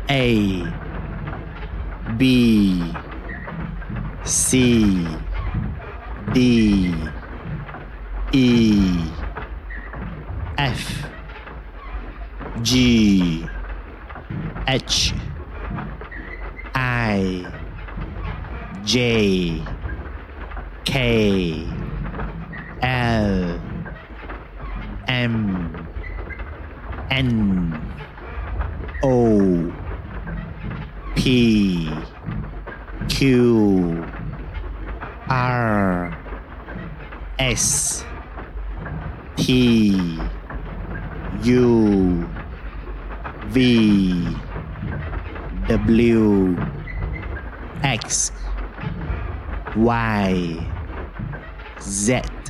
A B C D E F G H I J K L M N O P Q R S T U V W X Y Z